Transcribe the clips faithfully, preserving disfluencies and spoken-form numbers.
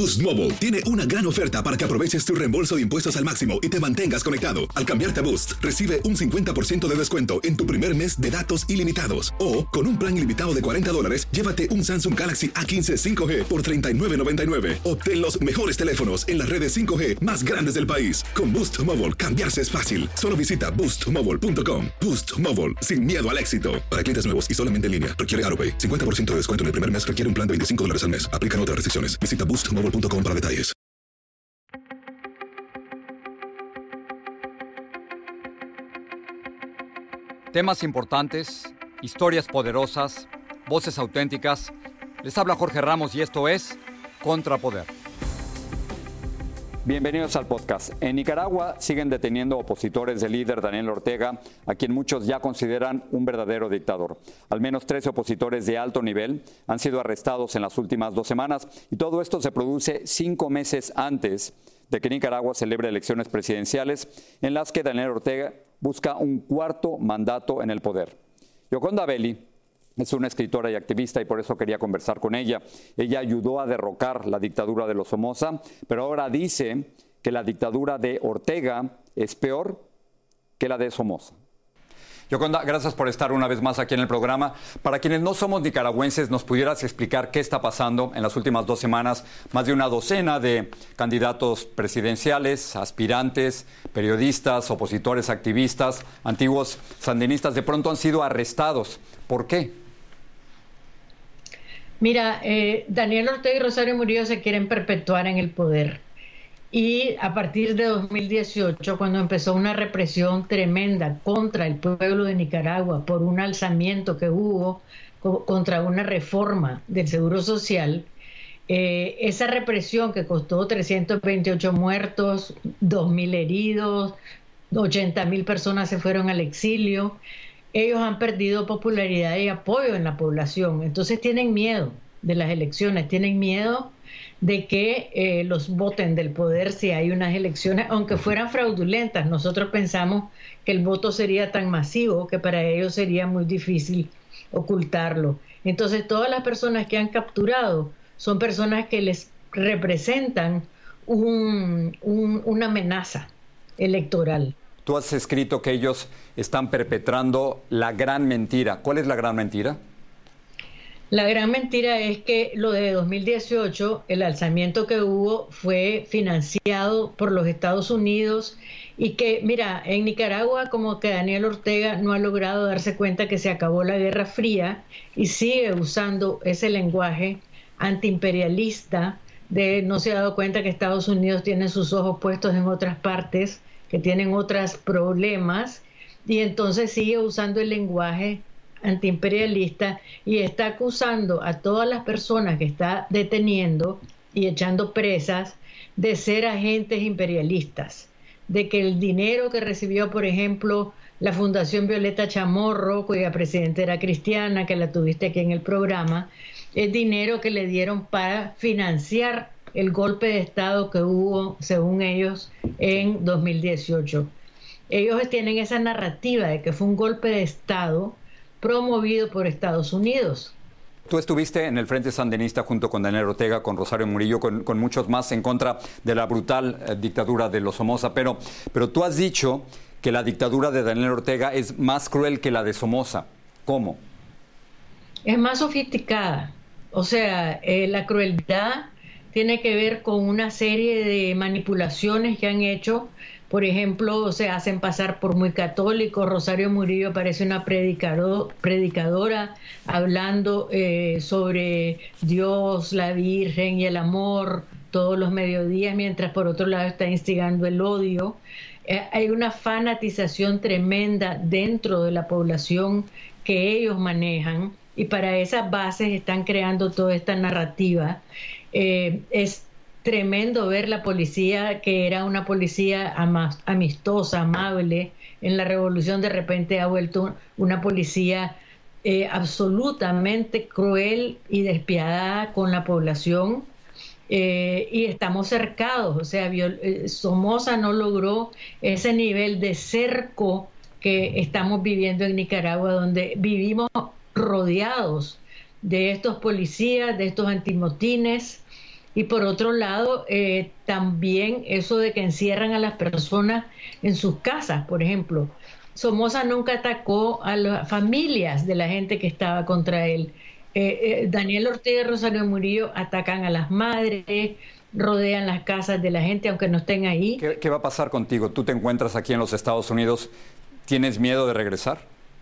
Boost Mobile tiene una gran oferta para que aproveches tu reembolso de impuestos al máximo y te mantengas conectado. Al cambiarte a Boost, recibe un cincuenta por ciento de descuento en tu primer mes de datos ilimitados. O, con un plan ilimitado de cuarenta dólares, llévate un Samsung Galaxy A quince cinco G por treinta y nueve noventa y nueve. Obtén los mejores teléfonos en las redes cinco G más grandes del país. Con Boost Mobile, cambiarse es fácil. Solo visita boost mobile punto com. Boost Mobile, sin miedo al éxito. Para clientes nuevos y solamente en línea, requiere AutoPay. cincuenta por ciento de descuento en el primer mes requiere un plan de veinticinco dólares al mes. Aplican otras restricciones. Visita boost mobile punto com para detalles. Temas importantes, historias poderosas, voces auténticas. Les habla Jorge Ramos y esto es Contrapoder. Bienvenidos al podcast. En Nicaragua siguen deteniendo opositores del líder Daniel Ortega, a quien muchos ya consideran un verdadero dictador. Al menos trece opositores de alto nivel han sido arrestados en las últimas dos semanas y todo esto se produce cinco meses antes de que Nicaragua celebre elecciones presidenciales en las que Daniel Ortega busca un cuarto mandato en el poder. Yoconda Belli es una escritora y activista y por eso quería conversar con ella. Ella ayudó a derrocar la dictadura de los Somoza, pero ahora dice que la dictadura de Ortega es peor que la de Somoza. Yoconda, gracias por estar una vez más aquí en el programa. Para quienes no somos nicaragüenses, ¿nos pudieras explicar qué está pasando en las últimas dos semanas? Más de una docena de candidatos presidenciales, aspirantes, periodistas, opositores, activistas, antiguos sandinistas, de pronto han sido arrestados. ¿Por qué? Mira, eh, Daniel Ortega y Rosario Murillo se quieren perpetuar en el poder. Y a partir de dos mil dieciocho, cuando empezó una represión tremenda contra el pueblo de Nicaragua por un alzamiento que hubo co- contra una reforma del Seguro Social, eh, esa represión que costó trescientos veintiocho muertos, dos mil heridos, ochenta mil personas se fueron al exilio, ellos han perdido popularidad y apoyo en la población. Entonces tienen miedo de las elecciones, tienen miedo de que eh, los voten del poder si hay unas elecciones, aunque fueran fraudulentas. Nosotros pensamos que el voto sería tan masivo que para ellos sería muy difícil ocultarlo. Entonces todas las personas que han capturado son personas que les representan un, un, una amenaza electoral. Tú has escrito que ellos están perpetrando la gran mentira. ¿Cuál es la gran mentira? La gran mentira es que lo de dos mil dieciocho, el alzamiento que hubo fue financiado por los Estados Unidos y que, mira, en Nicaragua como que Daniel Ortega no ha logrado darse cuenta que se acabó la Guerra Fría y sigue usando ese lenguaje antiimperialista de no se ha dado cuenta que Estados Unidos tiene sus ojos puestos en otras partes, que tienen otros problemas y entonces sigue usando el lenguaje antiimperialista y está acusando a todas las personas que está deteniendo y echando presas de ser agentes imperialistas, de que el dinero que recibió, por ejemplo, la Fundación Violeta Chamorro, cuya presidenta era cristiana, que la tuviste aquí en el programa, es dinero que le dieron para financiar el golpe de Estado que hubo, según ellos, en dos mil dieciocho. Ellos tienen esa narrativa de que fue un golpe de Estado promovido por Estados Unidos. Tú estuviste en el Frente Sandinista junto con Daniel Ortega, con Rosario Murillo, con, con muchos más en contra de la brutal eh, dictadura de los Somoza, pero, pero tú has dicho que la dictadura de Daniel Ortega es más cruel que la de Somoza. ¿Cómo? Es más sofisticada. O sea, eh, la crueldad tiene que ver con una serie de manipulaciones que han hecho. Por ejemplo, se hacen pasar por muy católicos. Rosario Murillo parece una predicador, predicadora hablando eh, sobre Dios, la Virgen y el amor todos los mediodías, mientras por otro lado está instigando el odio. Eh, hay una fanatización tremenda dentro de la población que ellos manejan y para esas bases están creando toda esta narrativa. Eh, es tremendo ver la policía, que era una policía amistosa, amable, en la revolución de repente ha vuelto una policía eh, absolutamente cruel y despiadada con la población. Eh, y estamos cercados, o sea, eh, Somoza no logró ese nivel de cerco que estamos viviendo en Nicaragua, donde vivimos rodeados de estos policías, de estos antimotines, Y por otro lado, eh, también eso de que encierran a las personas en sus casas, por ejemplo. Somoza nunca atacó a las familias de la gente que estaba contra él. Eh, eh, Daniel Ortega y Rosario Murillo atacan a las madres, rodean las casas de la gente aunque no estén ahí. ¿Qué, qué va a pasar contigo? Tú te encuentras aquí en los Estados Unidos. ¿Tienes miedo de regresar?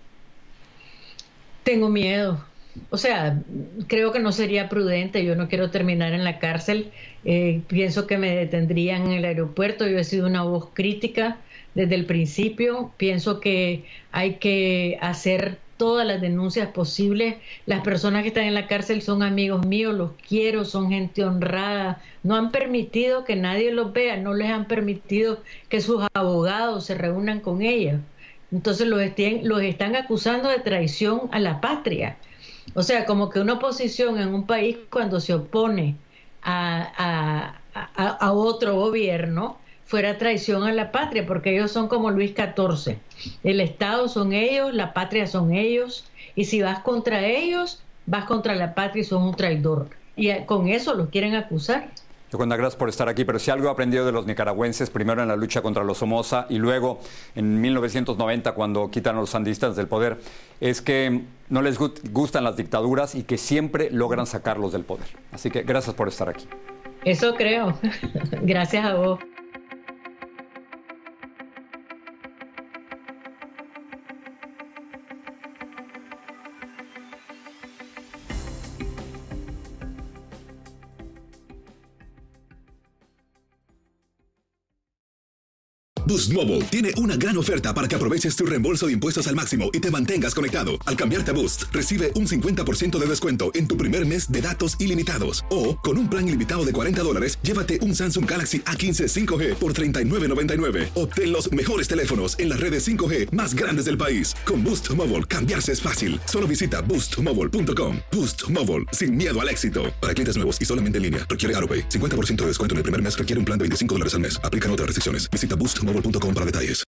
Tengo miedo. O sea, creo que no sería prudente. Yo no quiero terminar en la cárcel. Eh, pienso que me detendrían en el aeropuerto. Yo he sido una voz crítica desde el principio. Pienso que hay que hacer todas las denuncias posibles. Las personas que están en la cárcel son amigos míos, los quiero, son gente honrada. No han permitido que nadie los vea, no les han permitido que sus abogados se reúnan con ellos. Entonces los, estén, los están acusando de traición a la patria. O sea, como que una oposición en un país cuando se opone a, a, a, a otro gobierno fuera traición a la patria, porque ellos son como Luis catorce. El Estado son ellos, la patria son ellos, y si vas contra ellos, vas contra la patria y son un traidor. Y con eso los quieren acusar. Yoconda, gracias por estar aquí, pero si algo he aprendido de los nicaragüenses, primero en la lucha contra los Somoza y luego en mil novecientos noventa cuando quitan a los sandistas del poder, es que no les gustan las dictaduras y que siempre logran sacarlos del poder. Así que gracias por estar aquí. Eso creo. Gracias a vos. Boost Mobile tiene una gran oferta para que aproveches tu reembolso de impuestos al máximo y te mantengas conectado. Al cambiarte a Boost, recibe un cincuenta por ciento de descuento en tu primer mes de datos ilimitados. O, con un plan ilimitado de cuarenta dólares, llévate un Samsung Galaxy A quince cinco G por treinta y nueve noventa y nueve. Obtén los mejores teléfonos en las redes cinco G más grandes del país. Con Boost Mobile, cambiarse es fácil. Solo visita boost mobile punto com. Boost Mobile, sin miedo al éxito. Para clientes nuevos y solamente en línea, requiere AutoPay. cincuenta por ciento de descuento en el primer mes requiere un plan de veinticinco dólares al mes. Aplican otras restricciones. Visita boost mobile punto com para detalles.